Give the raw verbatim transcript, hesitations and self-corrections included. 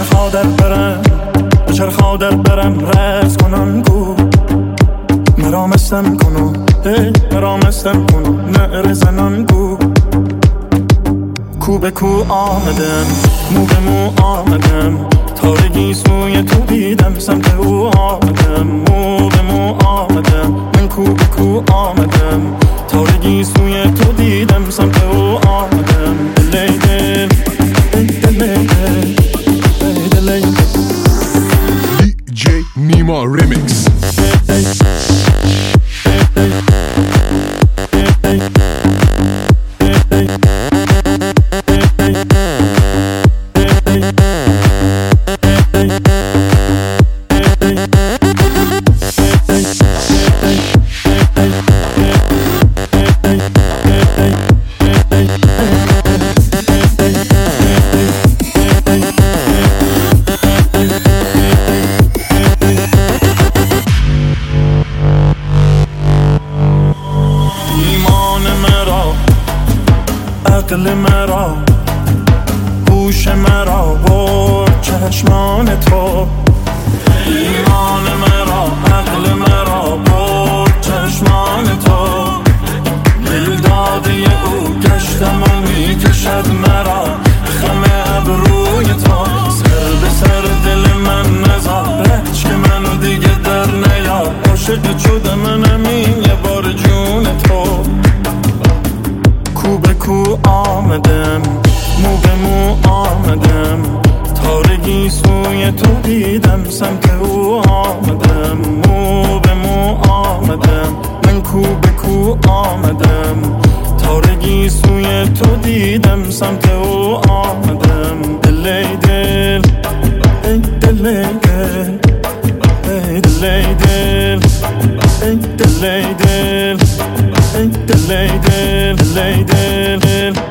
چرخا در برم به چرخا در برم رز کنن گو مرا مستم کنو مرا مستم کنو نعره زنن گو کو به کو آمدم مو به مو آمدم تارگی سوی تو دیدم سمت او آمدم مو به مو آمدم من کو به کو آمدم تارگی سوی تو دیدم سمت او آمدم دلی دل دلی دل دلی دل دی جی نیما ریمیکس عقل مرا هوش مرا برد چشمان تو ایمان مرا عقل مرا برد چشمان تو دل داده او گشتم و میکشد مرا خم ابروی تو سر به سر دل من نزار که منو دیگه در نیار عاشق شده منم این یه بار جون تو کو به کو آمدم مو به مو آمدم تارگی سوی تو دیدم سمت او آمدم مو به مو آمدم من کو به کو آمدم تارگی سوی تو دیدم سمت او آمدم دلی دل ای دلی دل ای دلی دل ای دلی دل ای دلی دل دلی دل